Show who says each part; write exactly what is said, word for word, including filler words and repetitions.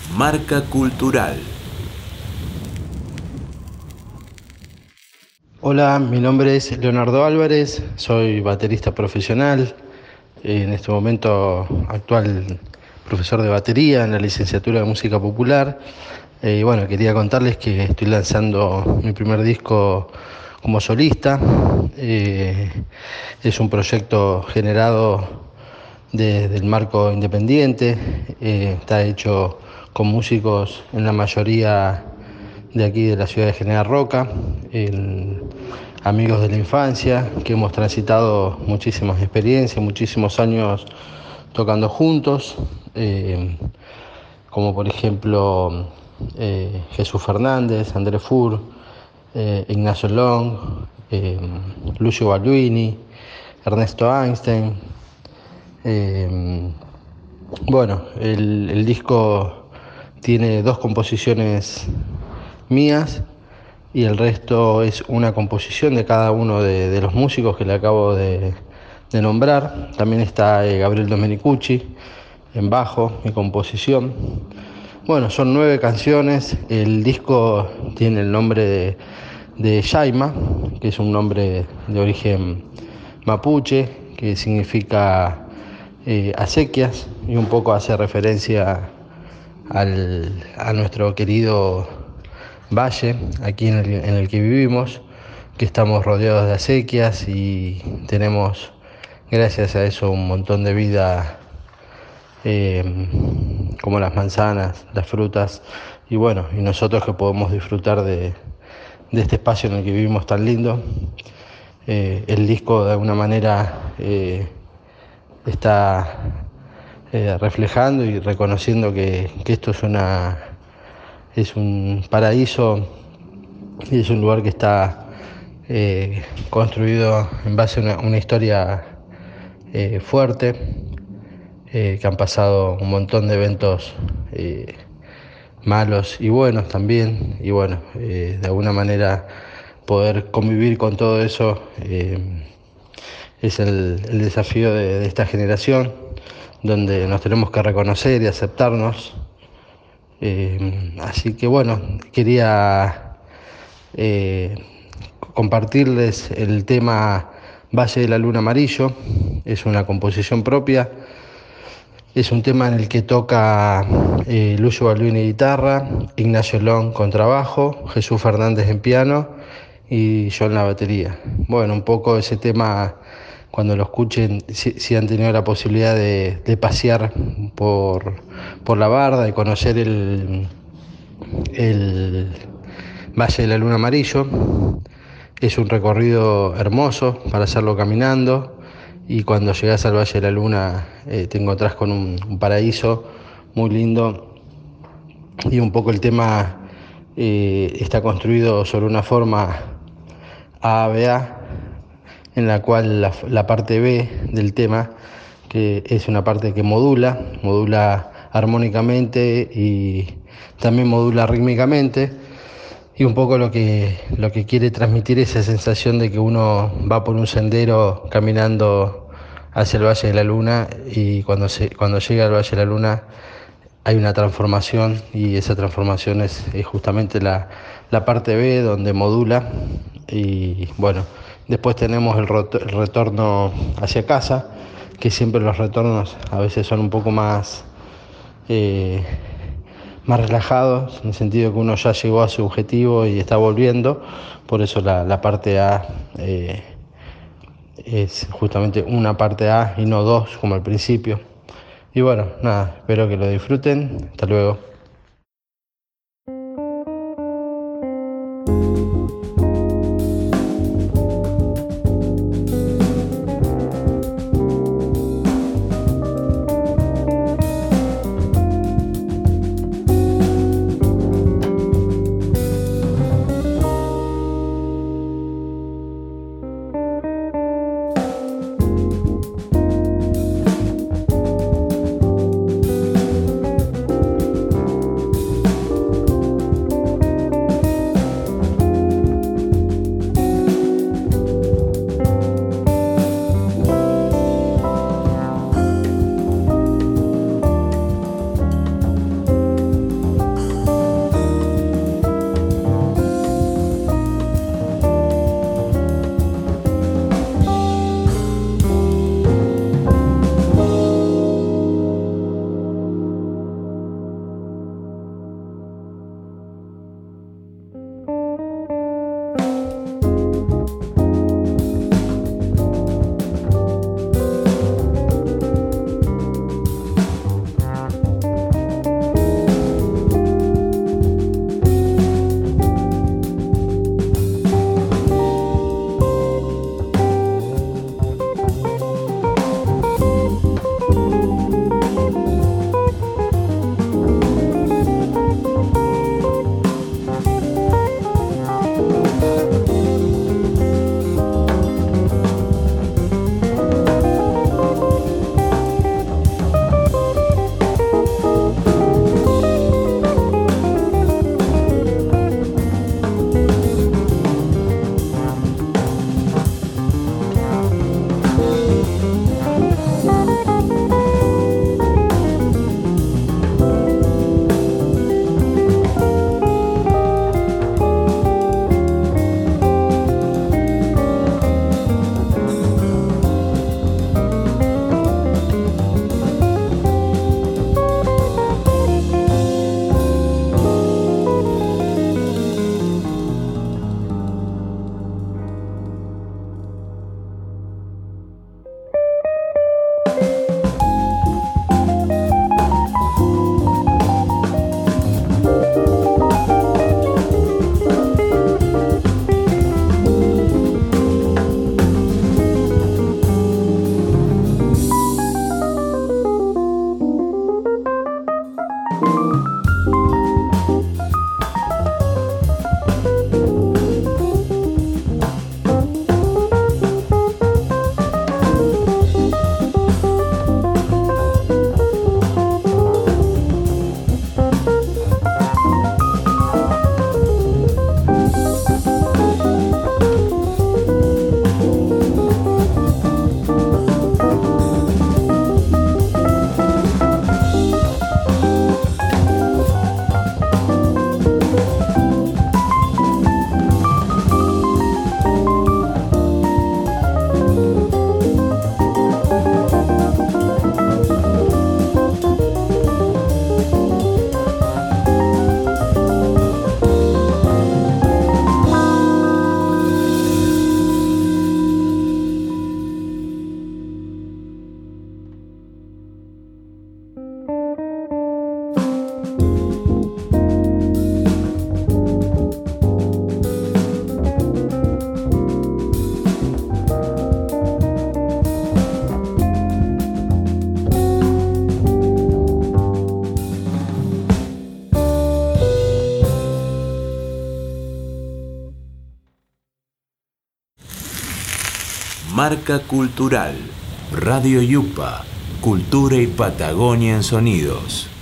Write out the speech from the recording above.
Speaker 1: Marca Cultural.
Speaker 2: Hola, mi nombre es Leonardo Álvarez, soy baterista profesional, en este momento actual profesor de batería en la licenciatura de Música Popular. Eh, y bueno, quería contarles que estoy lanzando mi primer disco como solista. Eh, es un proyecto generado desde el marco independiente, eh, está hecho con músicos en la mayoría de aquí de la ciudad de General Roca, en amigos de la infancia, que hemos transitado muchísimas experiencias, muchísimos años tocando juntos, eh, como por ejemplo eh, Jesús Fernández, Andrés Fur, eh, Ignacio Long, eh, Lucio Balduini, Ernesto Einstein. Eh, bueno, el, el disco tiene dos composiciones mías y el resto es una composición de cada uno de, de los músicos que le acabo de, de nombrar. También está eh, Gabriel Domenicucci en bajo, mi composición. Bueno, son nueve canciones. El disco tiene el nombre de, de Yaima, que es un nombre de origen mapuche, que significa eh, acequias, y un poco hace referencia al, a nuestro querido valle aquí en el, en el que vivimos, que estamos rodeados de acequias y tenemos, gracias a eso, un montón de vida, eh, como las manzanas, las frutas, y bueno, y nosotros que podemos disfrutar de, de este espacio en el que vivimos tan lindo. Eh, el disco de alguna manera eh, está eh, reflejando y reconociendo que, que esto es una es un paraíso y es un lugar que está eh, construido en base a una, una historia eh, fuerte, eh, que han pasado un montón de eventos eh, malos y buenos también, y bueno, eh, de alguna manera poder convivir con todo eso eh, es el, el desafío de, de esta generación, donde nos tenemos que reconocer y aceptarnos. Eh, así que bueno, quería eh, compartirles el tema Valle de la Luna Amarillo. Es una composición propia. Es un tema en el que toca eh, Lucio Balduini en guitarra, Ignacio Long contrabajo, Jesús Fernández en piano y yo en la batería. Bueno, un poco ese tema, cuando lo escuchen, si, si han tenido la posibilidad de, de pasear por, por la barda y conocer el, el Valle de la Luna Amarillo, es un recorrido hermoso para hacerlo caminando. Y cuando llegas al Valle de la Luna eh, te encontrás con un, un paraíso muy lindo, y un poco el tema eh, está construido sobre una forma A B A, en la cual la, la parte B del tema, que es una parte que modula, modula armónicamente y también modula rítmicamente, y un poco lo que, lo que quiere transmitir es esa sensación de que uno va por un sendero caminando hacia el Valle de la Luna, y cuando, se, cuando llega al Valle de la Luna hay una transformación, y esa transformación es, es justamente la, la parte B donde modula. Y bueno, después tenemos el, rot- el retorno hacia casa, que siempre los retornos a veces son un poco más... Eh, más relajados, en el sentido que uno ya llegó a su objetivo y está volviendo. Por eso la, la parte A eh, es justamente una parte A y no dos como al principio. Y bueno, nada, espero que lo disfruten. Hasta luego.
Speaker 1: Marca Cultural, Radio Yupa, Cultura y Patagonia en Sonidos.